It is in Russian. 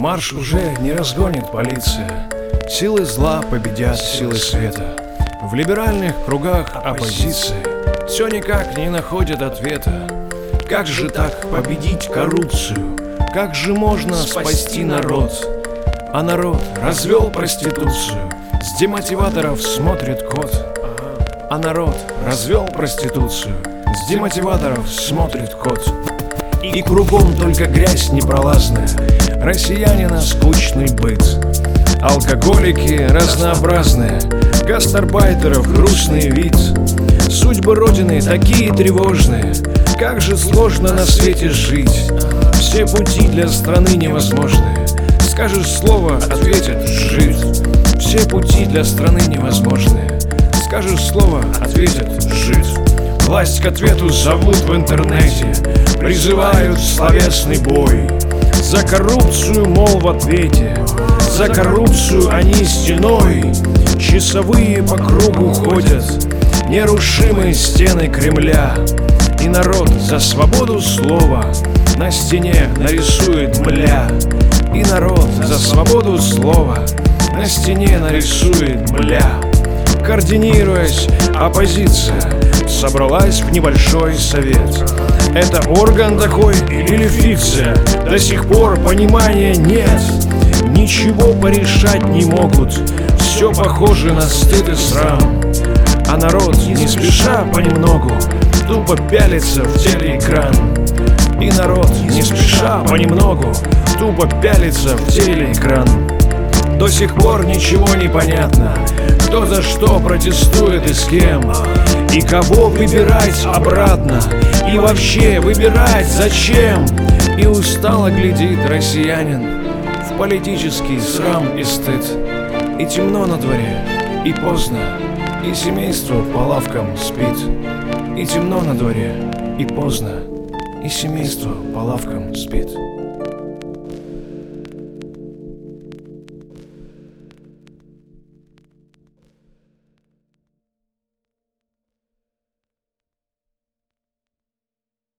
Марш уже не разгонит полиция. Силы зла победят силы света. В либеральных кругах оппозиции все никак не находят ответа. Как же так победить коррупцию? Как же можно спасти народ? А народ развел проституцию. С демотиваторов смотрит кот. А народ развел проституцию. С демотиваторов смотрит кот. И кругом только грязь непролазная, россиянина скучный быт. Алкоголики разнообразные, гастарбайтеров грустный вид. Судьбы Родины такие тревожные, как же сложно на свете жить. Все пути для страны невозможные. Скажешь слово, ответят жить. Все пути для страны невозможные. Скажешь слово, ответят жить. Власть к ответу зовут в интернете, призывают в словесный бой. За коррупцию, мол, в ответе, за коррупцию они стеной. Часовые по кругу ходят, нерушимые стены Кремля. И народ за свободу слова на стене нарисует мля. И народ за свободу слова на стене нарисует мля. Координируясь, оппозиция собралась в небольшой совет. Это орган такой или фикция? До сих пор понимания нет. Ничего порешать не могут. Все похоже на стыд и срам. А народ не спеша понемногу тупо пялится в телеэкран. И народ не спеша понемногу тупо пялится в телеэкран. До сих пор ничего не понятно, кто за что протестует и с кем, и кого выбирать обратно, и вообще выбирать зачем. И устало глядит россиянин в политический срам и стыд. И темно на дворе, и поздно, и семейство по лавкам спит. И темно на дворе, и поздно, и семейство по лавкам спит.